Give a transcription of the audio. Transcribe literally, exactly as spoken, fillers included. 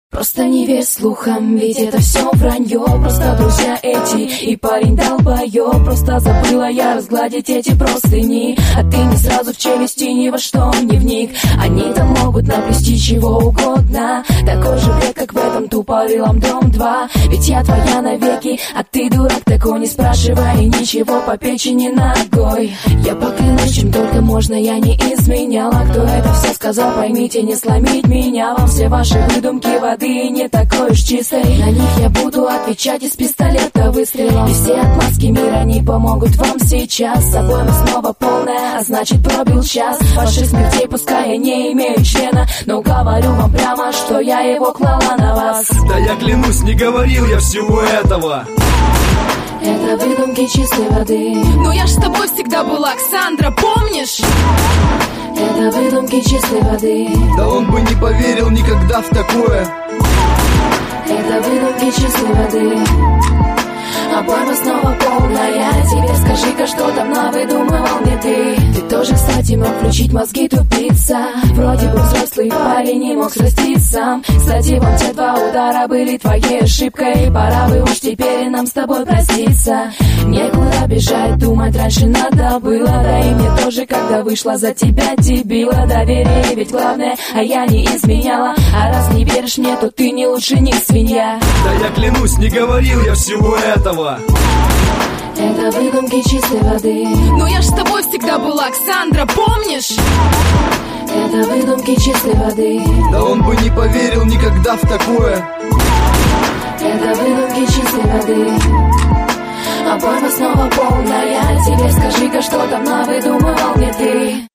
Просто не верь слухам, ведь это все вранье. Просто друзья эти и парень долбоёб. Просто забыла я разгладить эти простыни, а ты не сразу в челюсти ни во что не вник. Они-то могут наплести чего угодно, такой же бред, как в этом тупорылом дом два. Ведь я твоя навеки, а ты дурак такой. Не спрашивай ничего по печени ногой. Я поклянусь, чем только можно, я не изменяла. Кто это все сказал, поймите, не сломить меня. Вам все ваши выдумки воды не такой уж чистой. На них я буду отвечать из пистолета выстрелом. И все отмазки мира не помогут вам сейчас. С собой мы снова полная, а значит пробил час ваших смертей, пускай я не имею члена, но говорю вам прямо, что я его клала на вас. Да я клянусь, не говорил я всего этого. Это выдумки чистой воды. Но я ж с тобой всегда была, Оксандра, помнишь? Это выдумки чистой воды. Да он бы не поверил никогда в такое. Это выдумки чистой воды. Обойма снова полная. Теперь скажи-ка, что там навыдумывал мне ты. Ты тоже, кстати, мог включить мозги, тупица. Вроде бы взрослый парень не мог сраститься сам. Кстати, вон те два удара были твоей ошибкой. Пора бы уж теперь нам с тобой проститься. Некуда бежать, думать раньше надо было. Да и мне тоже, когда вышла за тебя, дебила. Доверие ведь главное, а я не изменяла. А раз не веришь мне, то ты не лучше них, свинья. Да я клянусь, не говорил я всего этого. Это выдумки чистой воды. Но я ж с тобой всегда была, Оксандра, помнишь? Это выдумки чистой воды. Да он бы не поверил никогда в такое. Это выдумки чистой воды. Обойма снова полная. Теперь скажи-ка, что там навыдумывал мне ты.